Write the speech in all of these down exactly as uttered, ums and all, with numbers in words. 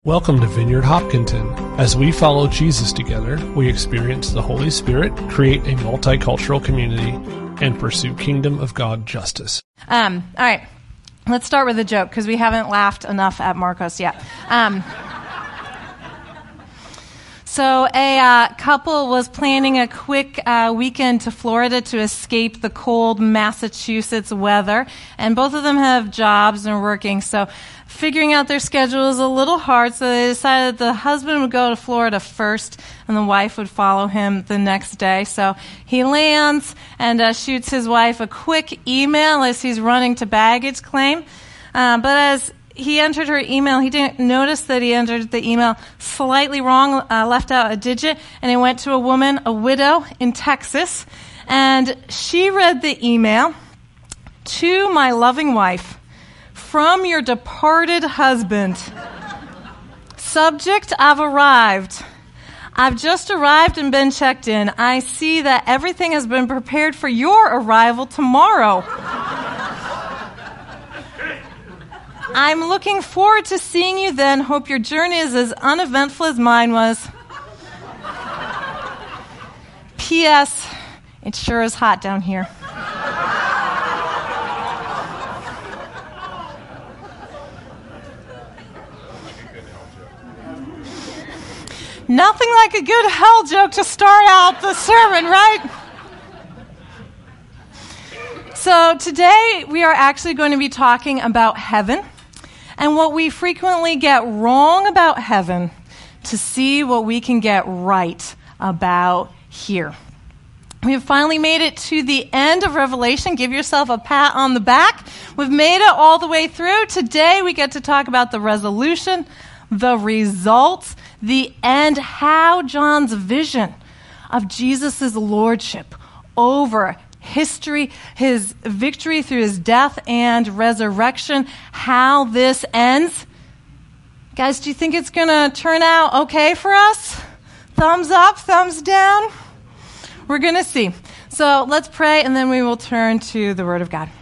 Welcome to Vineyard Hopkinton. As we follow Jesus together, we experience the Holy Spirit, create a multicultural community, and pursue kingdom of God justice. Um, all right, let's start with a joke because we haven't laughed enough at Marcos yet. Um, so a uh, couple was planning a quick uh, weekend to Florida to escape the cold Massachusetts weather, and both of them have jobs and are working, so figuring out their schedule is a little hard, so they decided the husband would go to Florida first and the wife would follow him the next day. So he lands and uh, shoots his wife a quick email as he's running to baggage claim. Uh, but as he entered her email, he didn't notice that he entered the email slightly wrong, uh, left out a digit, and he went to a woman, a widow in Texas, and she read the email, "To my loving wife, from your departed husband. Subject, I've arrived. I've just arrived and been checked in. I see that everything has been prepared for your arrival tomorrow. I'm looking forward to seeing you then. Hope your journey is as uneventful as mine was. P S. It sure is hot down here." Nothing like a good hell joke to start out the sermon, right? So today we are actually going to be talking about heaven and what we frequently get wrong about heaven to see what we can get right about here. We have finally made it to the end of Revelation. Give yourself a pat on the back. We've made it all the way through. Today we get to talk about the resolution, the results, the end, how John's vision of Jesus' lordship over history, his victory through his death and resurrection, how this ends. Guys, do you think it's going to turn out okay for us? Thumbs up, thumbs down? We're going to see. So let's pray, and then we will turn to the Word of God.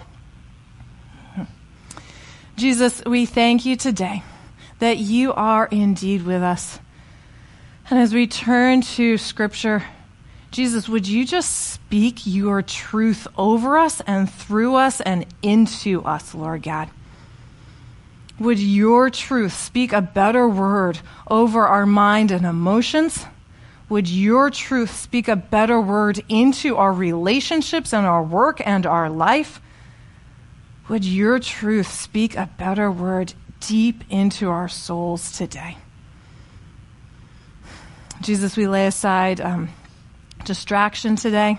Jesus, we thank you today that you are indeed with us. And as we turn to Scripture, Jesus, would you just speak your truth over us and through us and into us, Lord God? Would your truth speak a better word over our mind and emotions? Would your truth speak a better word into our relationships and our work and our life? Would your truth speak a better word deep into our souls today? Jesus, we lay aside um, distraction today.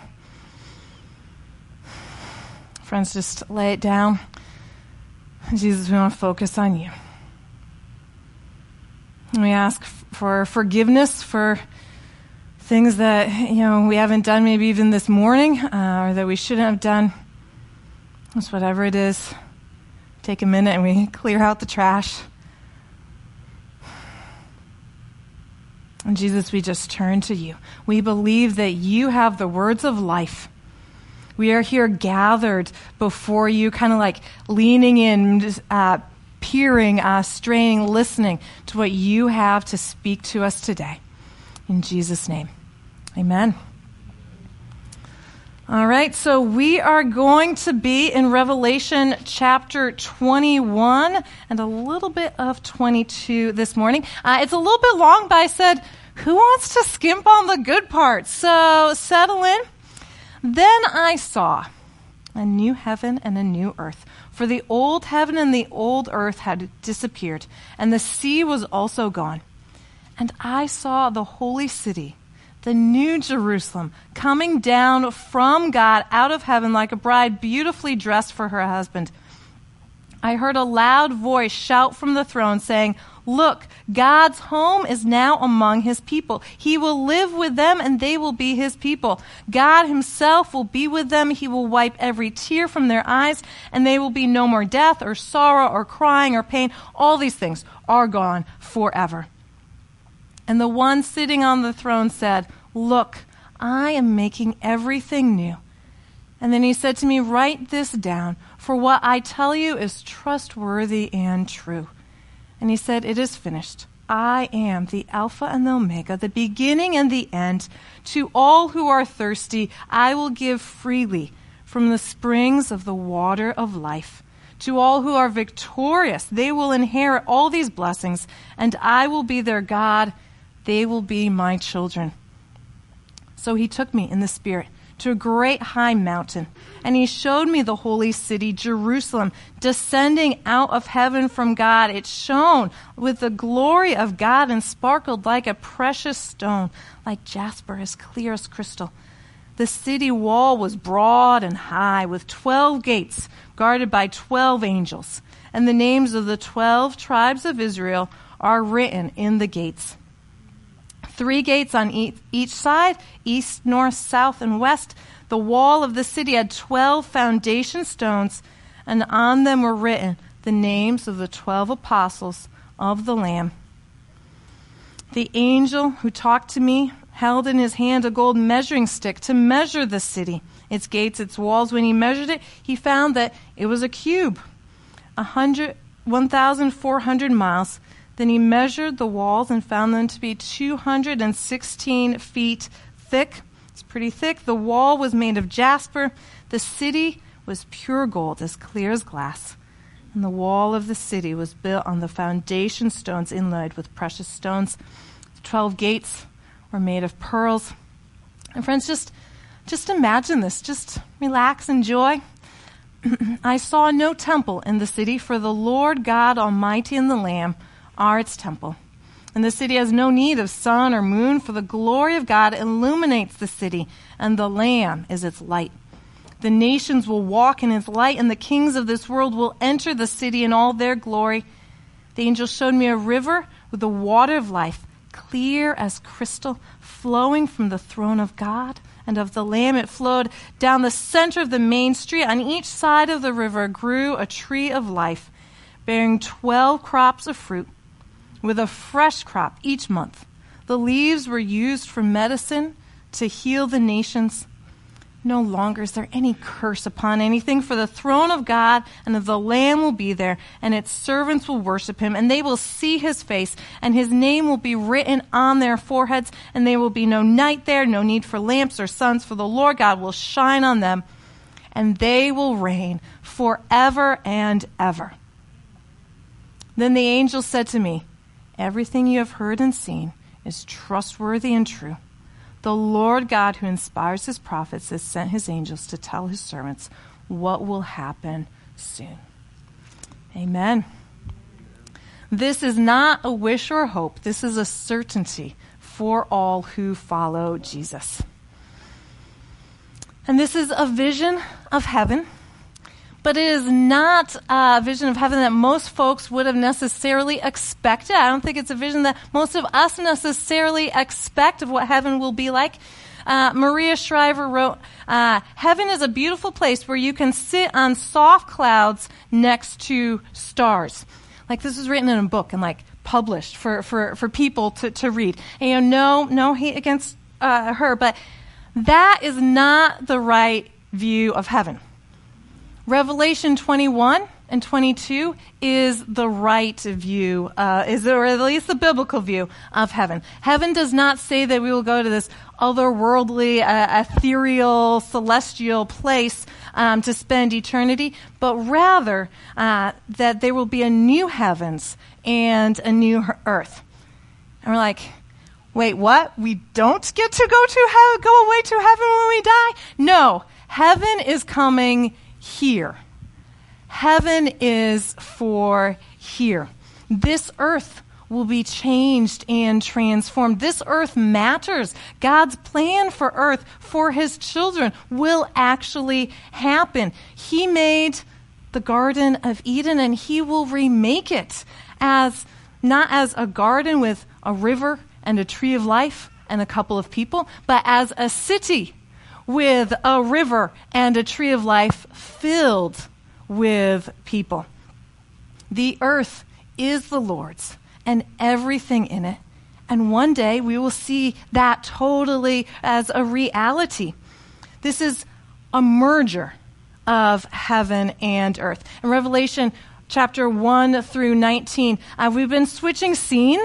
Friends, just lay it down. Jesus, we want to focus on you. And we ask for forgiveness for things that, you know, we haven't done maybe even this morning, uh, or that we shouldn't have done. Just whatever it is, take a minute and we clear out the trash. And Jesus, we just turn to you. We believe that you have the words of life. We are here gathered before you, kind of like leaning in, just, uh, peering, uh, straining, listening to what you have to speak to us today. In Jesus' name, amen. All right, so we are going to be in Revelation chapter twenty-one and a little bit of twenty-two this morning. Uh, it's a little bit long, but I said, who wants to skimp on the good parts? So settle in. Then I saw a new heaven and a new earth, for the old heaven and the old earth had disappeared, and the sea was also gone. And I saw the holy city, the new Jerusalem, coming down from God out of heaven like a bride beautifully dressed for her husband. I heard a loud voice shout from the throne saying, "Look, God's home is now among his people. He will live with them and they will be his people. God himself will be with them. He will wipe every tear from their eyes, and they will be no more death or sorrow or crying or pain. All these things are gone forever." And the one sitting on the throne said, "Look, I am making everything new." And then he said to me, "Write this down, for what I tell you is trustworthy and true." And he said, "It is finished. I am the Alpha and the Omega, the beginning and the end. To all who are thirsty, I will give freely from the springs of the water of life. To all who are victorious, they will inherit all these blessings, and I will be their God. They will be my children. So he took me in the Spirit to a great high mountain, and he showed me the holy city, Jerusalem, descending out of heaven from God. It shone with the glory of God and sparkled like a precious stone, like jasper, as clear as crystal. The city wall was broad and high, with twelve gates guarded by twelve angels, and the names of the twelve tribes of Israel are written in the gates. Three gates on each side, east, north, south, and west. The wall of the city had twelve foundation stones, and on them were written the names of the twelve apostles of the Lamb. The angel who talked to me held in his hand a gold measuring stick to measure the city, its gates, its walls. When he measured it, he found that it was a cube, one thousand four hundred miles. Then he measured the walls and found them to be two hundred sixteen feet thick. It's pretty thick. The wall was made of jasper. The city was pure gold, as clear as glass. And the wall of the city was built on the foundation stones inlaid with precious stones. The twelve gates were made of pearls. And friends, just, just imagine this. Just relax, enjoy. I saw no temple in the city, for the Lord God Almighty and the Lamb are its temple. And the city has no need of sun or moon, for the glory of God illuminates the city, and the Lamb is its light. The nations will walk in its light, and the kings of this world will enter the city in all their glory. The angel showed me a river with the water of life, clear as crystal, flowing from the throne of God and of the Lamb. It flowed down the center of the main street. On each side of the river grew a tree of life, bearing twelve crops of fruit, with a fresh crop each month. The leaves were used for medicine to heal the nations. No longer is there any curse upon anything, for the throne of God and of the Lamb will be there, and its servants will worship him, and they will see his face, and his name will be written on their foreheads, and there will be no night there, no need for lamps or suns, for the Lord God will shine on them, and they will reign forever and ever. Then the angel said to me, everything you have heard and seen is trustworthy and true. The Lord God who inspires his prophets has sent his angels to tell his servants what will happen soon. Amen. This is not a wish or a hope. This is a certainty for all who follow Jesus. And this is a vision of heaven. But it is not a vision of heaven that most folks would have necessarily expected. I don't think it's a vision that most of us necessarily expect of what heaven will be like. Uh, Maria Shriver wrote, uh, heaven is a beautiful place where you can sit on soft clouds next to stars. Like, this was written in a book and like published for, for, for people to, to read. And you know, no, no hate against uh, her, but that is not the right view of heaven. Revelation twenty-one and twenty-two is the right view, uh, is or at least the biblical view of heaven. Heaven does not say that we will go to this otherworldly, uh, ethereal, celestial place um, to spend eternity, but rather uh, that there will be a new heavens and a new earth. And we're like, wait, what? We don't get to go to he- go away to heaven when we die? No, heaven is coming here. Heaven is for here. This earth will be changed and transformed. This earth matters. God's plan for earth, for his children, will actually happen. He made the Garden of Eden, and he will remake it as not as a garden with a river and a tree of life and a couple of people, but as a city with a river and a tree of life filled with people. The earth is the Lord's and everything in it. And one day we will see that totally as a reality. This is a merger of heaven and earth. In Revelation chapter one through nineteen, uh, we've been switching scenes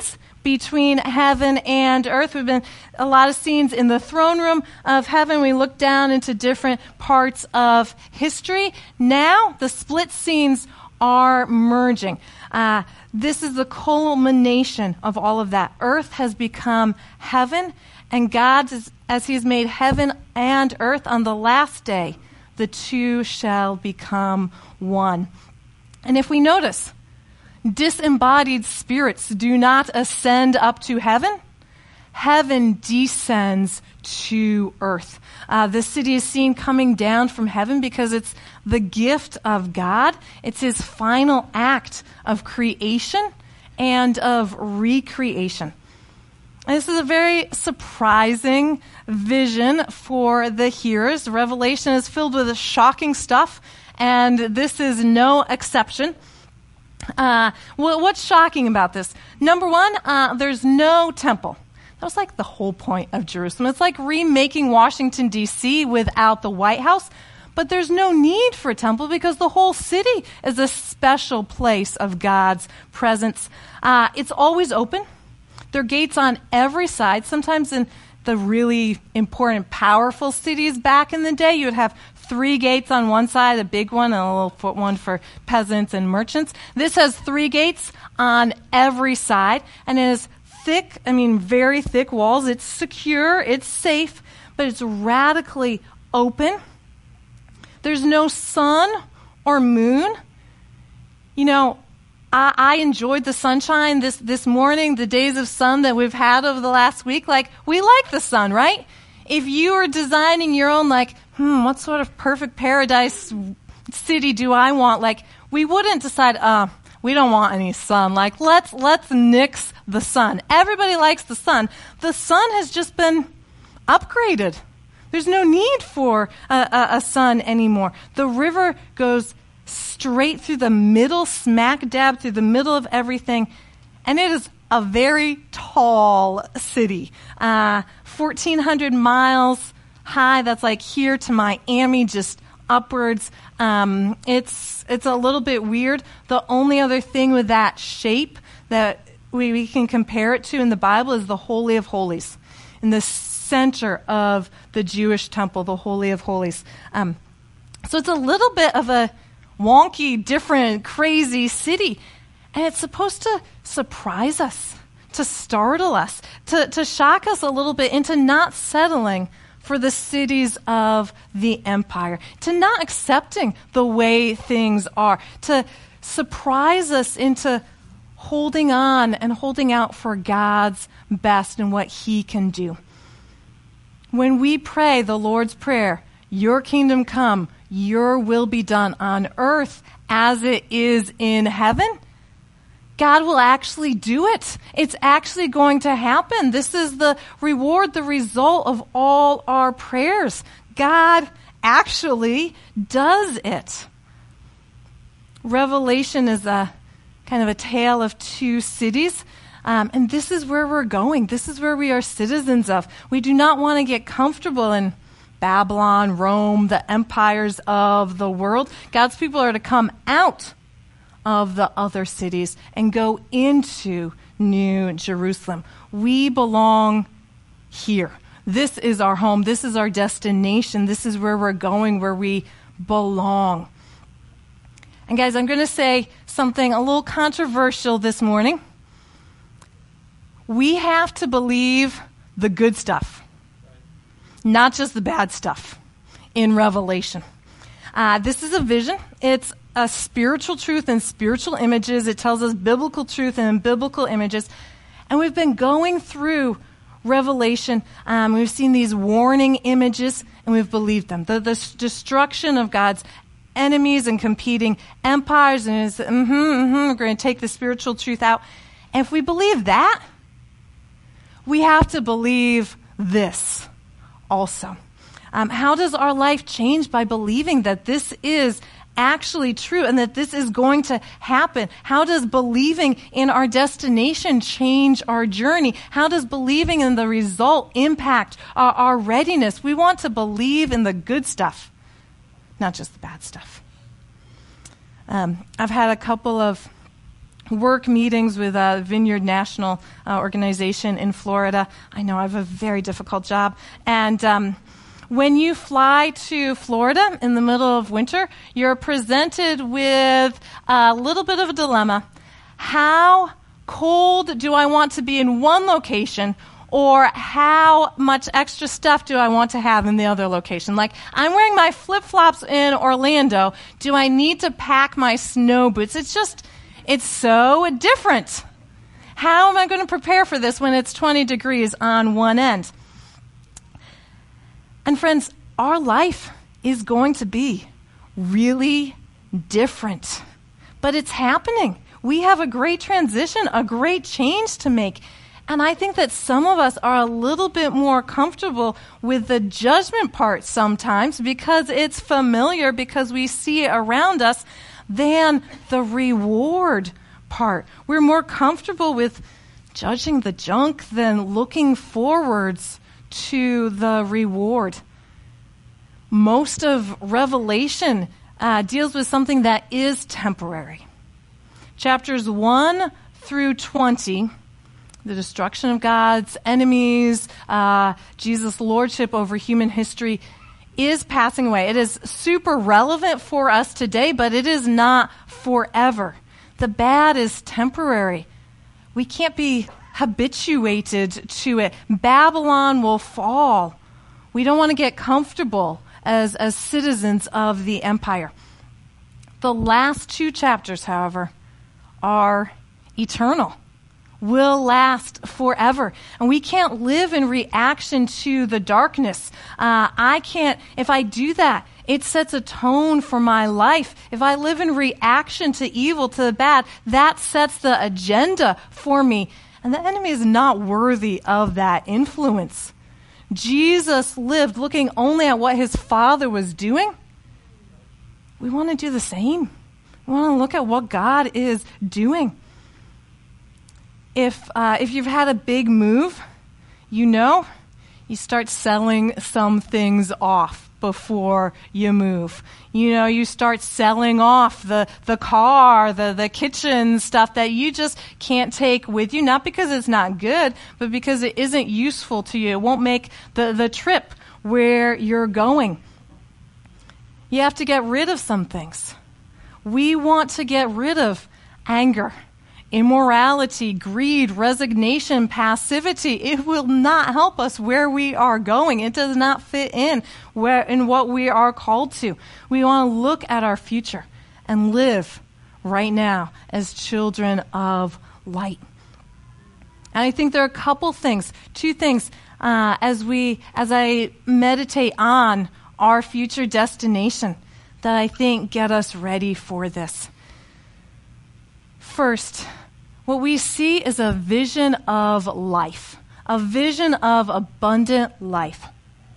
between heaven and earth. We've been a lot of scenes in the throne room of heaven. We look down into different parts of history. Now the split scenes are merging. Uh, this is the culmination of all of that. Earth has become heaven, and God, as He's made heaven and earth, on the last day, the two shall become one. And if we notice, disembodied spirits do not ascend up to heaven. Heaven descends to earth. Uh, this city is seen coming down from heaven because it's the gift of God. It's His final act of creation and of recreation. And this is a very surprising vision for the hearers. Revelation is filled with shocking stuff, and this is no exception. Uh, well, what's shocking about this? Number one, uh, there's no temple. That was like the whole point of Jerusalem. It's like remaking Washington, D C without the White House. But there's no need for a temple because the whole city is a special place of God's presence. Uh, it's always open. There are gates on every side. Sometimes in the really important, powerful cities back in the day, you would have three gates on one side, a big one and a little foot one for peasants and merchants. This has three gates on every side, and it is thick, I mean, very thick walls. It's secure, it's safe, but it's radically open. There's no sun or moon. You know, I, I enjoyed the sunshine this, this morning, the days of sun that we've had over the last week. Like, we like the sun, right? If you were designing your own, like, hmm, what sort of perfect paradise city do I want? Like, we wouldn't decide, uh, we don't want any sun. Like, let's let's nix the sun. Everybody likes the sun. The sun has just been upgraded. There's no need for a, a, a sun anymore. The river goes straight through the middle, smack dab through the middle of everything, and it is a very tall city. Uh, fourteen hundred miles high. That's like here to Miami, just upwards. Um, it's it's a little bit weird. The only other thing with that shape that we, we can compare it to in the Bible is the Holy of Holies, in the center of the Jewish temple, the Holy of Holies. Um, so it's a little bit of a wonky, different, crazy city, and it's supposed to surprise us, to startle us, to, to shock us a little bit into not settling for the cities of the empire, to not accepting the way things are, to surprise us into holding on and holding out for God's best and what He can do. When we pray the Lord's Prayer, your kingdom come, your will be done on earth as it is in heaven, God will actually do it. It's actually going to happen. This is the reward, the result of all our prayers. God actually does it. Revelation is a kind of a tale of two cities. Um, and this is where we're going. This is where we are citizens of. We do not want to get comfortable in Babylon, Rome, the empires of the world. God's people are to come out of the other cities and go into New Jerusalem. We belong here. This is our home. This is our destination. This is where we're going, where we belong. And guys, I'm going to say something a little controversial this morning. We have to believe the good stuff, not just the bad stuff in Revelation. Uh, this is a vision. It's a spiritual truth and spiritual images. It tells us biblical truth and biblical images. And we've been going through Revelation. Um, we've seen these warning images, and we've believed them. The, the destruction of God's enemies and competing empires, and it's, mm-hmm, mm-hmm, we're going to take the spiritual truth out. And if we believe that, we have to believe this also. Um, how does our life change by believing that this is actually true and that this is going to happen? How does believing in our destination change our journey? How does believing in the result impact our, our readiness? We want to believe in the good stuff, not just the bad stuff. Um, I've had a couple of work meetings with uh, Vineyard National uh, Organization in Florida. I know I have a very difficult job. And um, when you fly to Florida in the middle of winter, you're presented with a little bit of a dilemma. How cold do I want to be in one location, or how much extra stuff do I want to have in the other location? Like, I'm wearing my flip-flops in Orlando. Do I need to pack my snow boots? It's just, it's so different. How am I going to prepare for this when it's twenty degrees on one end? And friends, our life is going to be really different. But it's happening. We have a great transition, a great change to make. And I think that some of us are a little bit more comfortable with the judgment part sometimes because it's familiar, because we see it around us, than the reward part. We're more comfortable with judging the junk than looking forwards to the reward. Most of Revelation uh, deals with something that is temporary. Chapters one through twenty, the destruction of God's enemies, uh, Jesus' lordship over human history, is passing away. It is super relevant for us today, but it is not forever. The bad is temporary. We can't be habituated to it. Babylon will fall. We don't want to get comfortable as, as citizens of the empire. The last two chapters, however, are eternal, will last forever. And we can't live in reaction to the darkness. Uh, I can't, if I do that, it sets a tone for my life. If I live in reaction to evil, to the bad, that sets the agenda for me. And the enemy is not worthy of that influence. Jesus lived looking only at what his Father was doing. We want to do the same. We want to look at what God is doing. If uh, if you've had a big move, you know, you start selling some things off before you move. You know, you start selling off the, the car, the, the kitchen stuff that you just can't take with you, not because it's not good, but because it isn't useful to you. It won't make the, the trip where you're going. You have to get rid of some things. We want to get rid of anger, immorality, greed, resignation, passivity. It will not help us where we are going. It does not fit in where in what we are called to. We want to look at our future and live right now as children of light. And I think there are a couple things, two things, uh, as we, as I meditate on our future destination that I think get us ready for this. First, what we see is a vision of life, a vision of abundant life.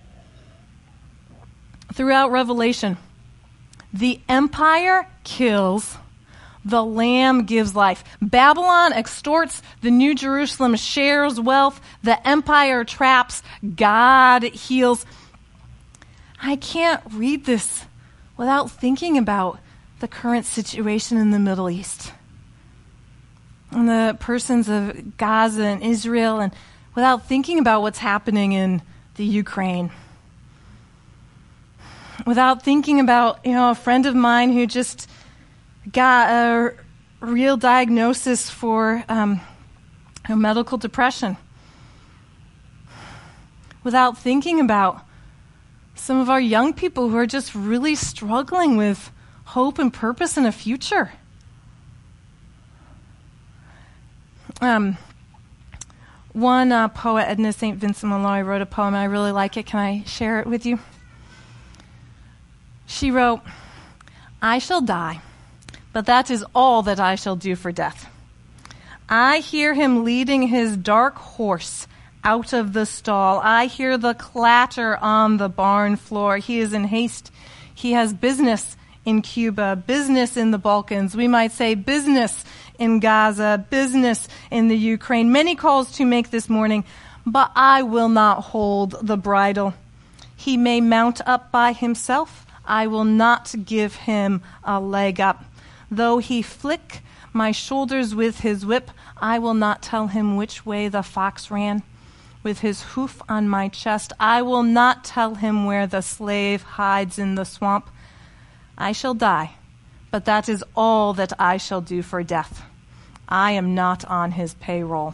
Throughout Revelation, the empire kills, the Lamb gives life. Babylon extorts, the New Jerusalem shares wealth, the empire traps, God heals. I can't read this without thinking about the current situation in the Middle East and the persons of Gaza and Israel, and without thinking about what's happening in the Ukraine. Without thinking about, you know, a friend of mine who just got a real diagnosis for um, medical depression. Without thinking about some of our young people who are just really struggling with hope and purpose and a future. Um, one uh, poet, Edna Saint Vincent Malloy, wrote a poem, and I really like it. Can I share it with you? She wrote, "I shall die, but that is all that I shall do for death. I hear him leading his dark horse out of the stall. I hear the clatter on the barn floor. He is in haste. He has business in Cuba, business in the Balkans. We might say business in Gaza, business in the Ukraine. Many calls to make this morning, but I will not hold the bridle. He may mount up by himself. I will not give him a leg up. Though he flick my shoulders with his whip. I will not tell him which way the fox ran. With his hoof on my chest, I will not tell him where the slave hides in the swamp. I shall die, but that is all that I shall do for death. I am not on his payroll.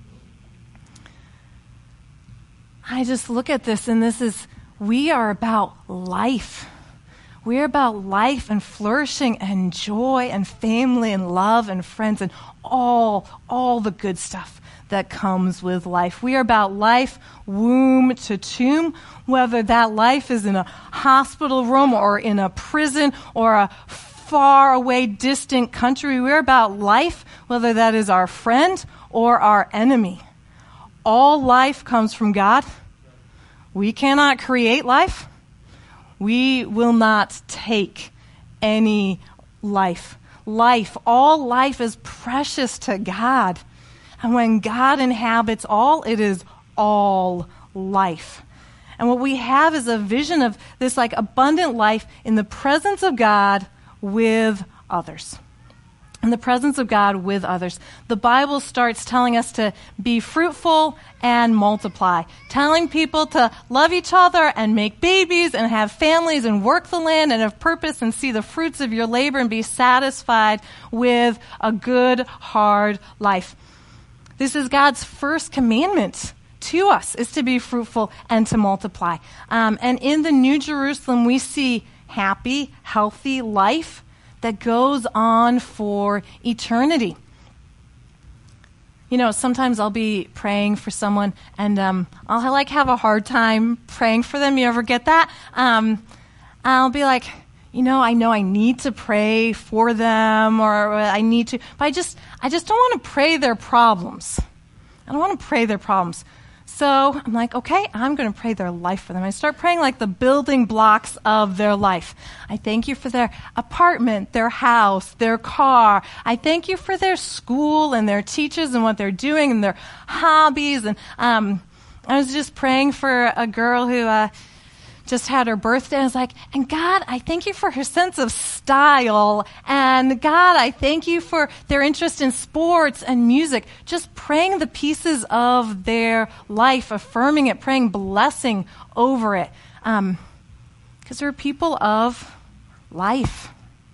I just look at this, and this is, we are about life. We're about life and flourishing and joy and family and love and friends and all, all the good stuff that comes with life. We are about life, womb to tomb, whether that life is in a hospital room or in a prison or a far away, distant country. We're about life, whether that is our friend or our enemy. All life comes from God. We cannot create life. We will not take any life. Life, all life is precious to God. And when God inhabits all, it is all life. And what we have is a vision of this like abundant life in the presence of God with others. In the presence of God with others. The Bible starts telling us to be fruitful and multiply. Telling people to love each other and make babies and have families and work the land and have purpose and see the fruits of your labor and be satisfied with a good, hard life. This is God's first commandment to us, is to be fruitful and to multiply. Um, and in the New Jerusalem, we see happy, healthy life that goes on for eternity. You know, sometimes I'll be praying for someone, and um, I'll like have a hard time praying for them. You ever get that? Um, I'll be like, you know, I know I need to pray for them, or I need to, but I just, I just don't want to pray their problems. I don't want to pray their problems. So I'm like, okay, I'm going to pray their life for them. I start praying like the building blocks of their life. I thank you for their apartment, their house, their car. I thank you for their school and their teachers and what they're doing and their hobbies. And um, I was just praying for a girl who uh, just had her birthday. I was like, and God, I thank you for her sense of style. And God, I thank you for their interest in sports and music. Just praying the pieces of their life, affirming it, praying blessing over it. Um, because they're people of life.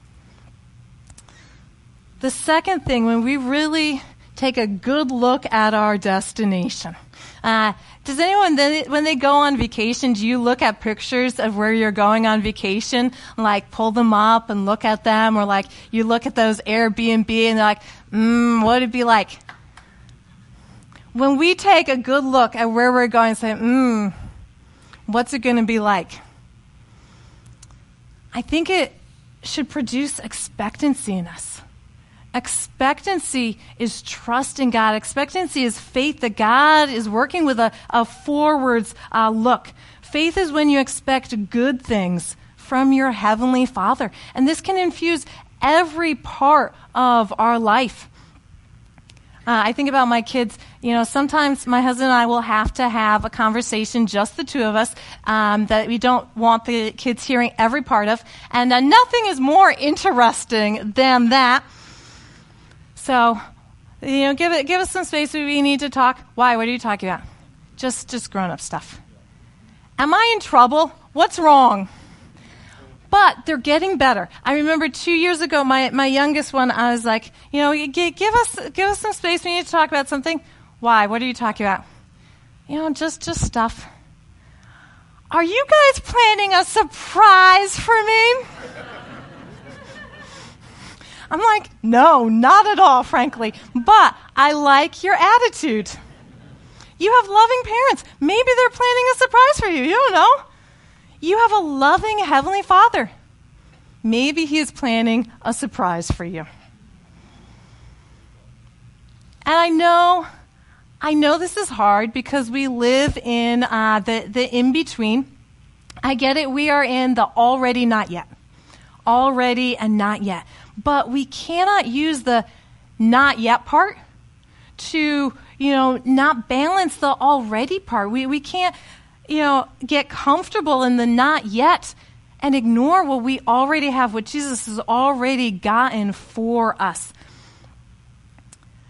The second thing, when we really take a good look at our destination. Uh, does anyone, when they go on vacation, do you look at pictures of where you're going on vacation, like pull them up and look at them, or like you look at those Airbnb and they're like, mm, what would it be like? When we take a good look at where we're going and say, mm, what's it going to be like? I think it should produce expectancy in us. Expectancy is trust in God. Expectancy is faith that God is working with a, a forwards uh, look. Faith is when you expect good things from your Heavenly Father. And this can infuse every part of our life. Uh, I think about my kids. You know, sometimes my husband and I will have to have a conversation, just the two of us, um, that we don't want the kids hearing every part of. And uh, nothing is more interesting than that. So, you know, give it, give us some space. We need to talk. Why? What are you talking about? Just, just grown-up stuff. Am I in trouble? What's wrong? But they're getting better. I remember two years ago, my, my youngest one, I was like, you know, give, give us, give us some space. We need to talk about something. Why? What are you talking about? You know, just, just stuff. Are you guys planning a surprise for me? I'm like, no, not at all, frankly. But I like your attitude. You have loving parents. Maybe they're planning a surprise for you. You don't know. You have a loving Heavenly Father. Maybe He is planning a surprise for you. And I know, I know this is hard because we live in uh, the, the in-between. I get it. We are in the already, not yet. Already and not yet. But we cannot use the not yet part to, you know, not balance the already part. We we can't, you know, get comfortable in the not yet and ignore what we already have, what Jesus has already gotten for us.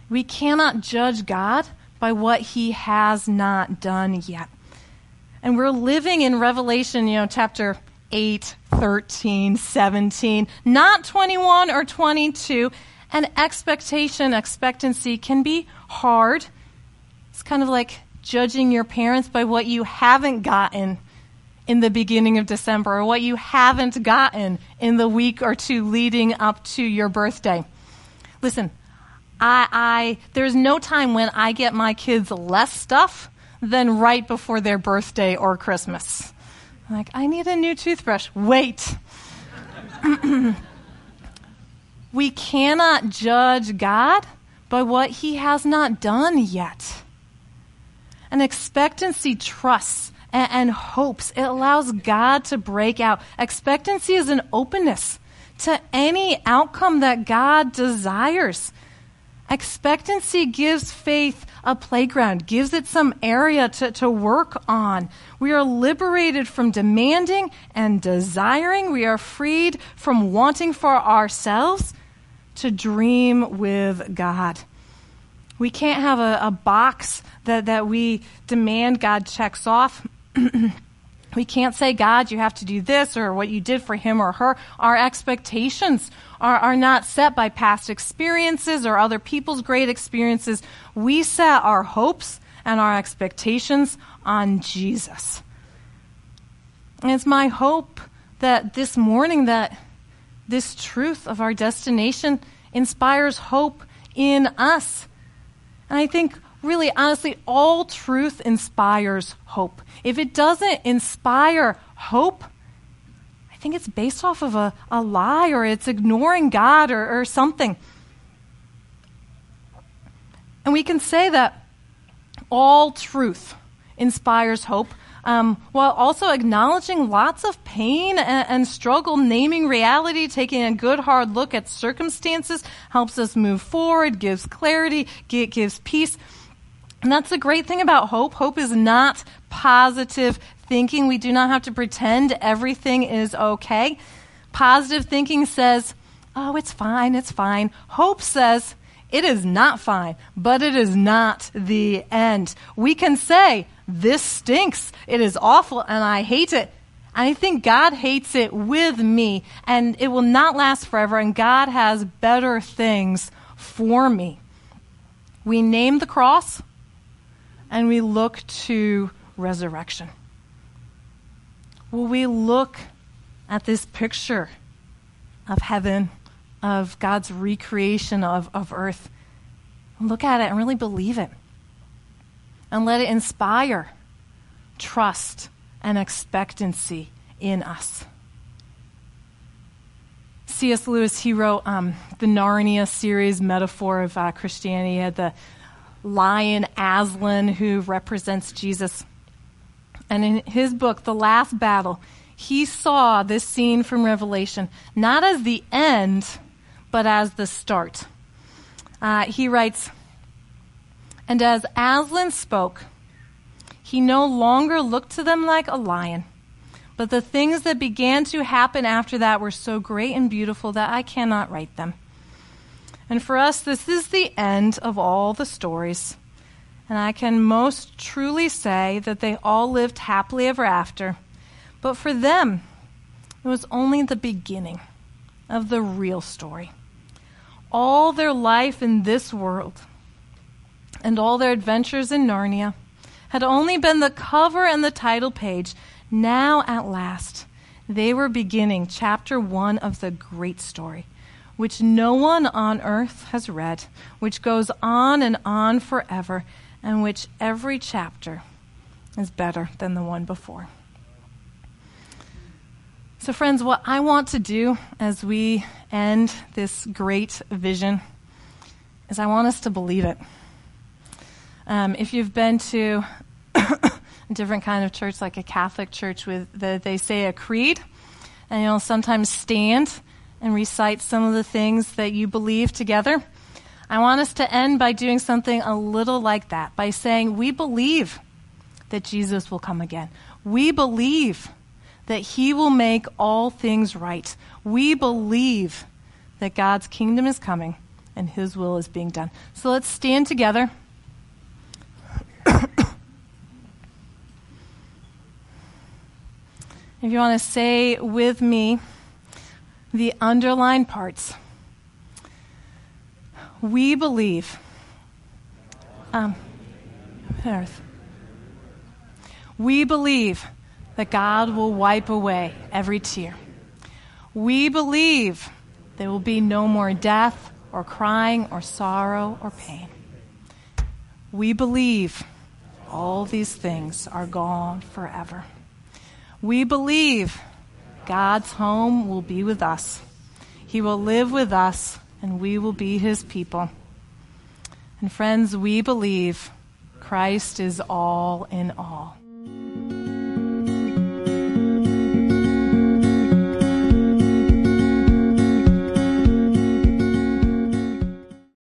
We cannot judge God by what he has not done yet. And we're living in Revelation, you know, chapter eight, thirteen, seventeen, not twenty-one or twenty-two. And expectation, expectancy can be hard. It's kind of like judging your parents by what you haven't gotten in the beginning of December or what you haven't gotten in the week or two leading up to your birthday. Listen, I, I there's no time when I get my kids less stuff than right before their birthday or Christmas. Like, I need a new toothbrush. Wait. We cannot judge God by what he has not done yet. An expectancy trusts and, and hopes. It allows God to break out. Expectancy is an openness to any outcome that God desires. Expectancy gives faith a playground, gives it some area to, to work on. We are liberated from demanding and desiring. We are freed from wanting for ourselves to dream with God. We can't have a, a box that, that we demand God checks off. We can't say, God, you have to do this or what you did for him or her. Our expectations are, are not set by past experiences or other people's great experiences. We set our hopes and our expectations on Jesus. And it's my hope that this morning that this truth of our destination inspires hope in us. And I think really, honestly, all truth inspires hope. If it doesn't inspire hope, I think it's based off of a, a lie or it's ignoring God or, or something. And we can say that all truth inspires hope, um, while also acknowledging lots of pain and, and struggle. Naming reality, taking a good hard look at circumstances helps us move forward, gives clarity, g- gives peace. And that's the great thing about hope. Hope is not positive thinking. We do not have to pretend everything is okay. Positive thinking says, oh, it's fine, it's fine. Hope says, it is not fine, but it is not the end. We can say, this stinks, it is awful, and I hate it. And I think God hates it with me, and it will not last forever, and God has better things for me. We name the cross, and we look to resurrection. Will we look at this picture of heaven, of God's recreation of, of earth, look at it and really believe it, and let it inspire trust and expectancy in us. C S Lewis, he wrote um, the Narnia series metaphor of uh, Christianity. He had the lion Aslan who represents Jesus. And in his book, The Last Battle, he saw this scene from Revelation not as the end, but as the start. Uh, he writes, and as Aslan spoke, he no longer looked to them like a lion, but the things that began to happen after that were so great and beautiful that I cannot write them. And for us, this is the end of all the stories. And I can most truly say that they all lived happily ever after. But for them, it was only the beginning of the real story. All their life in this world and all their adventures in Narnia had only been the cover and the title page. Now, at last, they were beginning chapter one of the great story, which no one on earth has read, which goes on and on forever, and which every chapter is better than the one before. So friends, what I want to do as we end this great vision is I want us to believe it. Um, if you've been to a different kind of church, like a Catholic church, with the, they say a creed, and you'll sometimes stand and recite some of the things that you believe together. I want us to end by doing something a little like that, by saying we believe that Jesus will come again. We believe that he will make all things right. We believe that God's kingdom is coming and his will is being done. So let's stand together. If you want to say with me the underlined parts. We believe. Um, earth. We believe that God will wipe away every tear. We believe there will be no more death or crying or sorrow or pain. We believe all these things are gone forever. We believe God's home will be with us. He will live with us, and we will be his people. And friends, we believe Christ is all in all.